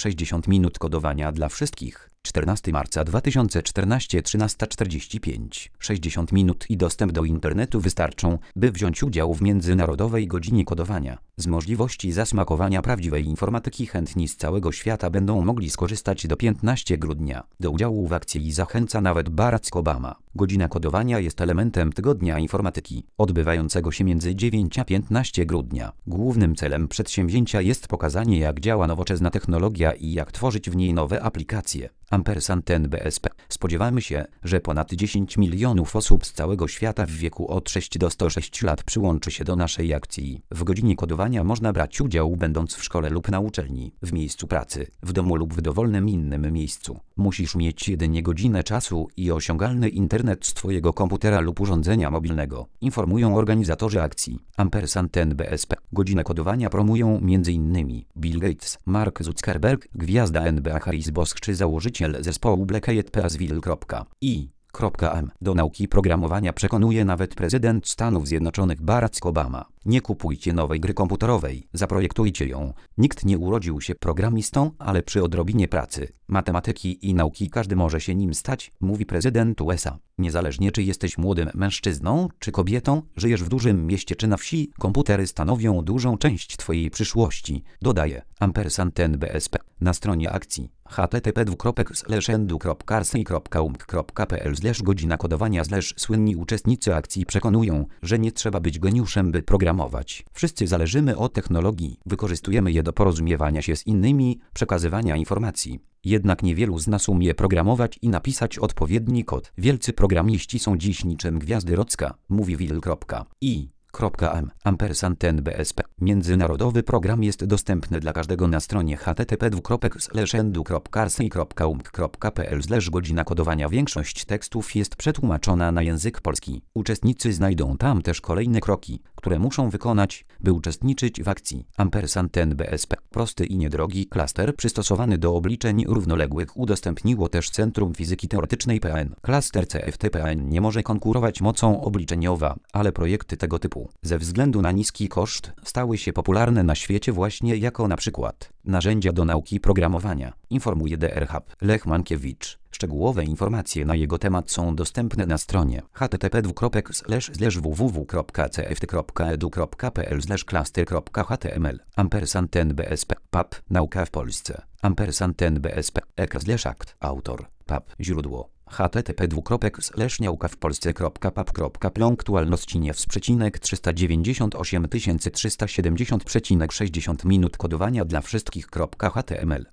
60 minut kodowania dla wszystkich. 14 marca 2014 13:45. 60 minut i dostęp do internetu wystarczą, by wziąć udział w Międzynarodowej Godzinie Kodowania. Z możliwości zasmakowania prawdziwej informatyki chętni z całego świata będą mogli skorzystać do 15 grudnia. Do udziału w akcji zachęca nawet Barack Obama. Godzina kodowania jest elementem Tygodnia Informatyki, odbywającego się między 9 a 15 grudnia. Głównym celem przedsięwzięcia jest pokazanie, jak działa nowoczesna technologia i jak tworzyć w niej nowe aplikacje. &NBSP. Spodziewamy się, że ponad 10 milionów osób z całego świata w wieku od 6 do 106 lat przyłączy się do naszej akcji. W godzinie kodowania można brać udział będąc w szkole lub na uczelni, w miejscu pracy, w domu lub w dowolnym innym miejscu. Musisz mieć jedynie godzinę czasu i osiągalny internet z Twojego komputera lub urządzenia mobilnego. Informują organizatorzy akcji. &NBSP. Godzinę kodowania promują m.in. Bill Gates, Mark Zuckerberg, gwiazda NBA Harris Bosch czy założyciel zespołu Black Eyed Peas. Do nauki programowania przekonuje nawet prezydent Stanów Zjednoczonych Barack Obama. Nie kupujcie nowej gry komputerowej, zaprojektujcie ją. Nikt nie urodził się programistą, ale przy odrobinie pracy, matematyki i nauki każdy może się nim stać, mówi prezydent USA. Niezależnie czy jesteś młodym mężczyzną czy kobietą, żyjesz w dużym mieście czy na wsi, komputery stanowią dużą część Twojej przyszłości, dodaje &NBSP. Na stronie akcji http://endu.carsey.umk.pl/godzina kodowania/ słynni uczestnicy akcji przekonują, że nie trzeba być geniuszem, by programować. Wszyscy zależymy od technologii, wykorzystujemy je do porozumiewania się z innymi, przekazywania informacji. Jednak niewielu z nas umie programować i napisać odpowiedni kod. Wielcy programiści są dziś niczym gwiazdy Rocka, mówi Will.i.am. Międzynarodowy program jest dostępny dla każdego na stronie http://endu.carsey.umk.pl/godzina kodowania. Większość tekstów jest przetłumaczona na język polski. Uczestnicy znajdą tam też kolejne kroki, które muszą wykonać, by uczestniczyć w akcji. &NBSP. Prosty i niedrogi klaster przystosowany do obliczeń równoległych udostępniło też Centrum Fizyki Teoretycznej PN. Klaster CFT-PN nie może konkurować mocą obliczeniowa, ale projekty tego typu, ze względu na niski koszt, stały się popularne na świecie właśnie jako na przykład narzędzia do nauki programowania, informuje DR Hub. Lech Mankiewicz. Szczegółowe informacje na jego temat są dostępne na stronie http://www.cft.edu.pl/cluster.html. &NBSP. PAP. Nauka w Polsce. &NBSP. Ekr/akt. Autor. PAP. Źródło. http://naukawpolsce.pap.pl. Aktualności news 398 370,60 minut kodowania dla wszystkich.html.